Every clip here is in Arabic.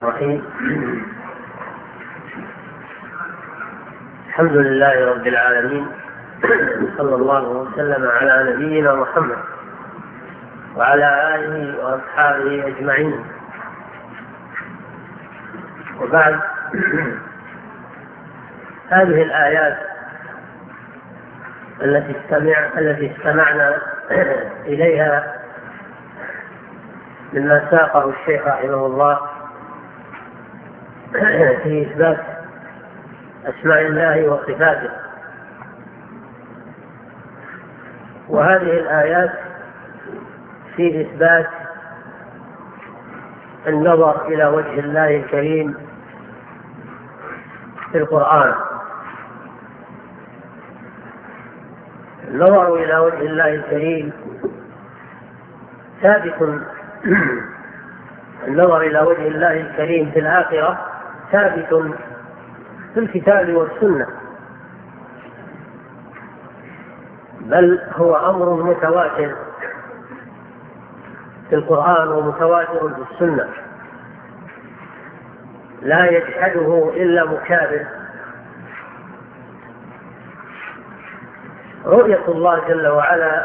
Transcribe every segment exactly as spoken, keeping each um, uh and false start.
الرحيم. الحمد لله رب العالمين، صلى الله وسلم على نبينا محمد وعلى آله وأصحابه أجمعين، وبعد. هذه الآيات التي استمع التي استمعنا إليها مما ساقه الشيخ رحمه الله في إثبات أسماء الله وصفاته، وهذه الآيات في إثبات النظر إلى وجه الله الكريم في القرآن. النظر إلى وجه الله الكريم ثابت النظر إلى وجه الله الكريم في الآخرة ثابت في الكتاب والسنة، بل هو أمر متواتر في القرآن ومتواتر في السنة، لا يجحده إلا مكابر. رؤية الله جل وعلا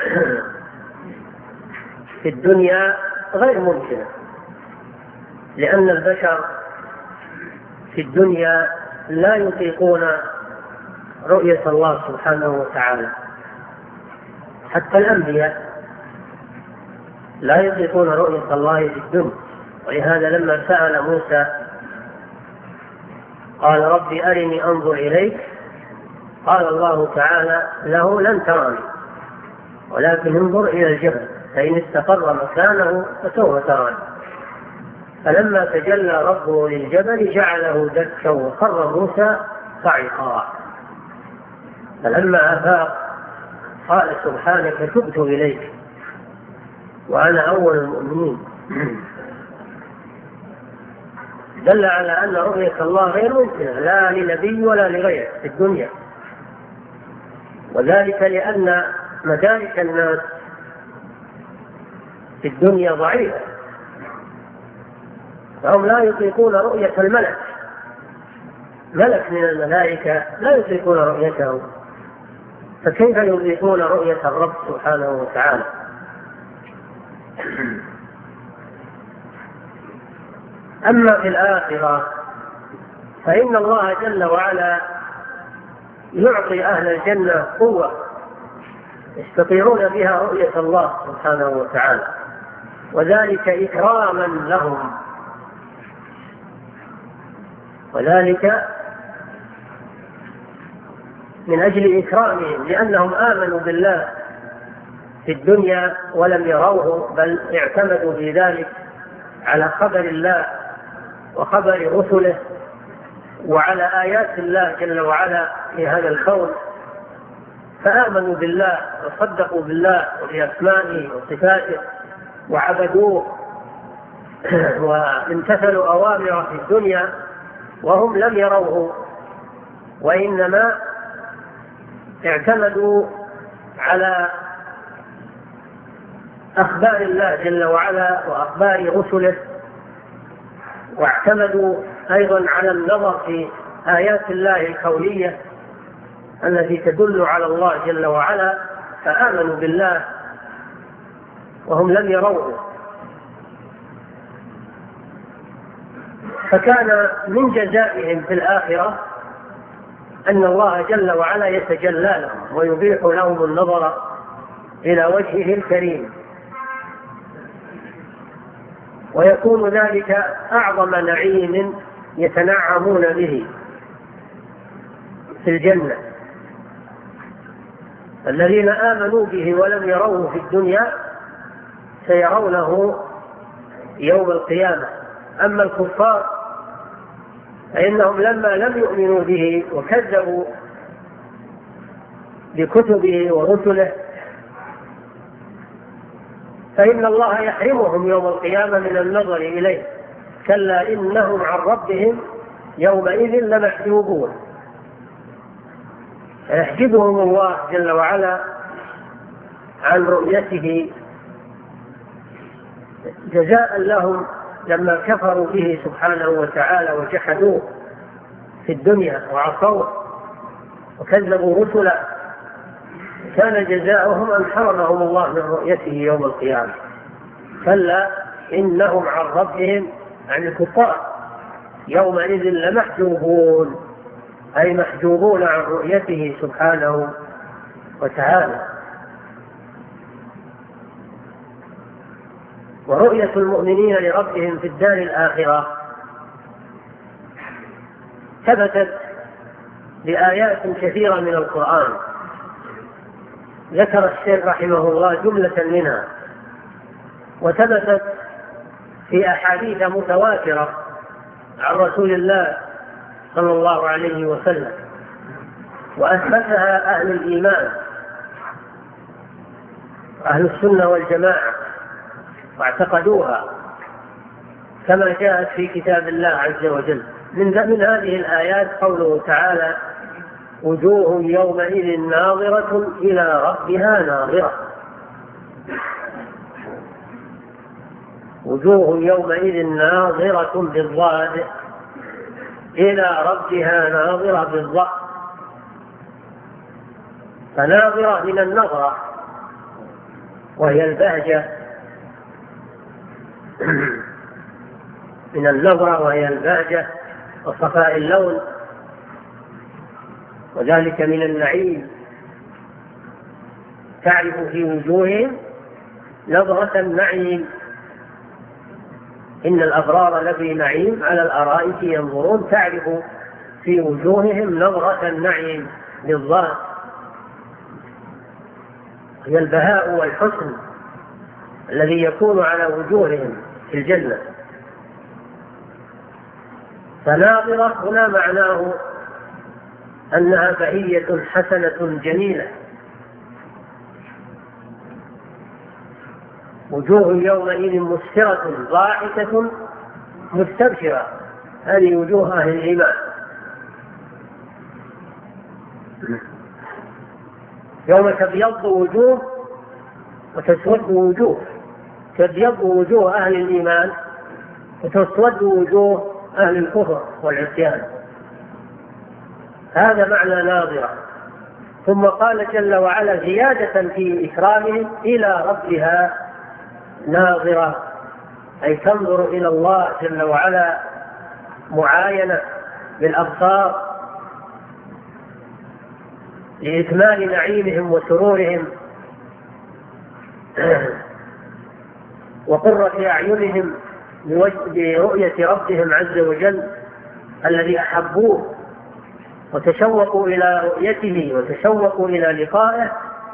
في الدنيا غير ممكنة، لأن البشر في الدنيا لا يطيقون رؤية الله سبحانه وتعالى، حتى الأنبياء لا يطيقون رؤية الله في الدنيا. ولهذا لما سأل موسى قال ربي أرني أنظر إليك، قال الله تعالى له لن تراني ولكن انظر إلى الجبل فإن استقر مكانه فسوف تراني. فلما تجلى ربه للجبل جعله دكا وخر موسى صعقا، فلما أفاق قال سبحانك تبت إليك وأنا أول المؤمنين. دل على أن رؤية الله غير ممكنة لا لنبي ولا لغيره في الدنيا، وذلك لأن مدارك الناس في الدنيا ضعيفة، فهم لا يطيقون رؤية الملك. ملك من الملائكة لا يطيقون رؤيته، فكيف يطيقون رؤية الرب سبحانه وتعالى؟ أما في الآخرة فإن الله جل وعلا يعطي أهل الجنة قوة يستطيعون بها رؤية الله سبحانه وتعالى، وذلك إكراما لهم، وذلك من أجل إكرامهم، لأنهم آمنوا بالله في الدنيا ولم يروه، بل اعتمدوا في ذلك على خبر الله وخبر رسله وعلى آيات الله جل وعلا في هذا الكون، فآمنوا بالله وصدقوا بالله وبأسمائه وصفاته وعبدوه وامتثلوا أوامره في الدنيا وهم لم يروه، وإنما اعتمدوا على أخبار الله جل وعلا وأخبار رسله، واعتمدوا أيضا على النظر في آيات الله الكونية التي تدل على الله جل وعلا، فآمنوا بالله وهم لم يروه. فكان من جزائهم في الآخرة أن الله جل وعلا يتجلى لهم ويبيح لهم النظر إلى وجهه الكريم، ويكون ذلك أعظم نعيم يتنعمون به في الجنة. الذين آمنوا به ولم يروه في الدنيا سيرونه يوم القيامة. أما الكفار فإنهم لما لم يؤمنوا به وكذبوا بكتبه ورسله فإن الله يحرمهم يوم القيامة من النظر إليه، كلا إنهم عن ربهم يومئذ لمحجوبون. فيحجبهم الله جل وعلا عن رؤيته جزاء لهم لما كفروا به سبحانه وتعالى وجحدوه في الدنيا وعصوه وكذبوا رسله كان جزاؤهم أن حرمهم الله من رؤيته يوم القيامة. كلا إنهم عن ربهم، عن الكفار، يومئذ لمحجوبون، أي محجوبون عن رؤيته سبحانه وتعالى. ورؤية المؤمنين لربهم في الدار الآخرة ثبتت بآيات كثيرة من القرآن، ذكر الشيخ رحمه الله جملة منها، وثبتت في أحاديث متواترة عن رسول الله صلى الله عليه وسلم، وأثبتها أهل الإيمان أهل السنة والجماعة واعتقدوها كما جاءت في كتاب الله عز وجل. من من هذه الآيات قوله تعالى: وجوه يومئذ ناظرة إلى ربها ناظرة. وجوه يومئذ ناظرة بالضاد إلى ربها ناظرة بالضاء، فناظرة من النظرة وهي البهجة، من النظرة وهي البهجة وصفاء اللون، وذلك من النعيم. تعرف في وجوههم نظرة النعيم، إن الأبرار لفي نعيم على الأرائك ينظرون، تعرف في وجوههم نظرة النعيم بالضاء، هي البهاء والحسن الذي يكون على وجوههم في الجنة. فناظرة هنا معناه أنها بهية حسنة جميلة. وجوه يومئذ مسفرة ضاحكة مستبشرة، هذه وجوه أهل الإيمان. يوم تبيض وجوه وتسود وجوه، تبيض وجوه أهل الإيمان وتسود وجوه أهل الكفر والعصيان، هذا معنى ناظرة. ثم قال جل وعلا زيادة في إكرامهم: إلى ربها ناظرة، أي تنظر إلى الله جل وعلا معاينة بالأبصار لإكمال نعيمهم وسرورهم وقرة أعينهم برؤية ربهم عز وجل الذي أحبوه وتشوقوا إلى رؤيته وتشوقوا إلى لقائه.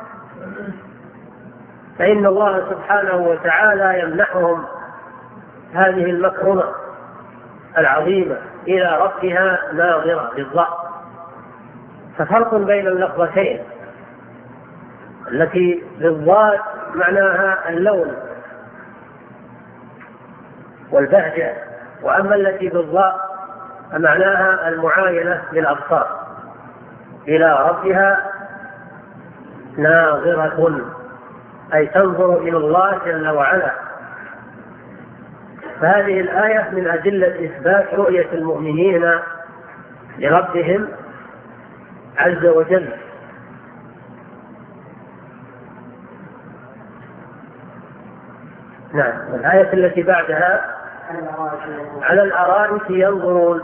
فإن الله سبحانه وتعالى يمنحهم هذه المكرمة العظيمة: إلى ربها ناظرة بالضاء. ففرق بين اللفظتين، التي بالضاد معناها اللون والبهجة، وأما التي بالضاء معناها المعاينة بالأبصار. إلى ربها ناظرة، أي تنظر إلى الله جل وعلا. فهذه الآية من أدلة إثبات رؤية المؤمنين لربهم عز وجل. نعم. الآية التي بعدها: على الأرائك ينظرون.